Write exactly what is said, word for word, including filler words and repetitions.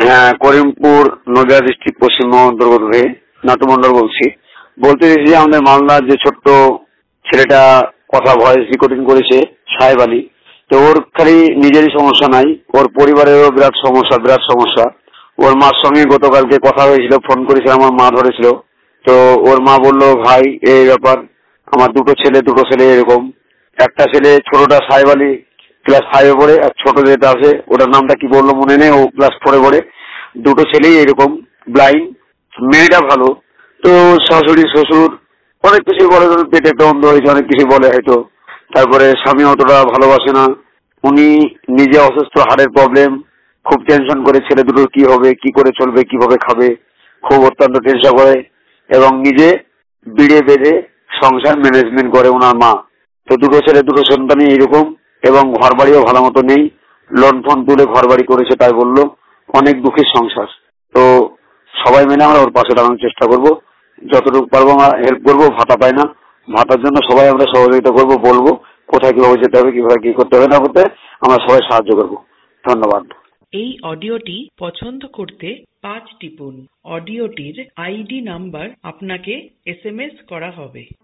হ্যাঁ, করিমপুর নদিয়া ডিস্ট্রিক্ট পশ্চিমবঙ্গ অন্তর্গত হয়ে নাটু মন্ডল বলছি। বলতে চাইছি যে আমাদের মালদার যে ছোট্ট ছেলেটা কথা ভয়েস রেকর্ডিং করেছে সাহেব আলী, তো ওর খালি নিজেরই সমস্যা নাই, ওর পরিবারেরও বিরাট সমস্যা, বিরাট সমস্যা। ওর মার সঙ্গে গতকালকে কথা হয়েছিল, ফোন করেছিল, আমার মা ধরেছিল। তো ওর মা বললো, ভাই এই ব্যাপার, আমার দুটো ছেলে দুটো ছেলে এরকম, একটা ছেলে ছোটটা সাহেব আলী ক্লাস ফাইভে পড়ে, আর ছোট যেটা আছে ওটার নামটা কি বললো মনে নেই, ও ক্লাস ফোরে পড়ে। দুটো ছেলেই এরকম ব্লাইন্ড। মেয়েটা ভালো, তো শাশুড়ি শ্বশুর অনেক কিছু বলে, ধরুন পেটে একটা অন্ধ হয়েছে, অনেক কিছু বলে হয়তো। তারপরে স্বামী অতটা ভালোবাসে না, উনি নিজে অসুস্থ, হাড়ের প্রবলেম, খুব টেনশন করে ছেলে দুটোর কি হবে, কি করে চলবে, কিভাবে খাবে, খুব অত্যন্ত টেনশন করে, এবং নিজে বিড়ে বেঁধে সংসার ম্যানেজমেন্ট করে ওনার মা। তো দুটো ছেলে দুটো সন্তানই এরকম, এবং ঘর বাড়িও ভালো মতো নেই, লোন ফোন তুলে ঘর বাড়ি করেছে তাই বললো। অনেক দুঃখের সংসার। তো সবাই মিলে আমরা ওর পাশে দাঁড়ানোর চেষ্টা করব, যতটুকু পারবো আমরা হেল্প করবো। ভাতা পায় না, ভাতার জন্য সবাই আমরা সহযোগিতা করবো, বলবো কোথায় কিভাবে যেতে হবে, কিভাবে কি করতে হবে না করতে, আমরা সবাই সাহায্য করবো। ধন্যবাদ। এই অডিওটি পছন্দ করতে পাঁচ টিপুন। অডিওটির আইডি নাম্বার আপনাকে এস এম এস করা হবে।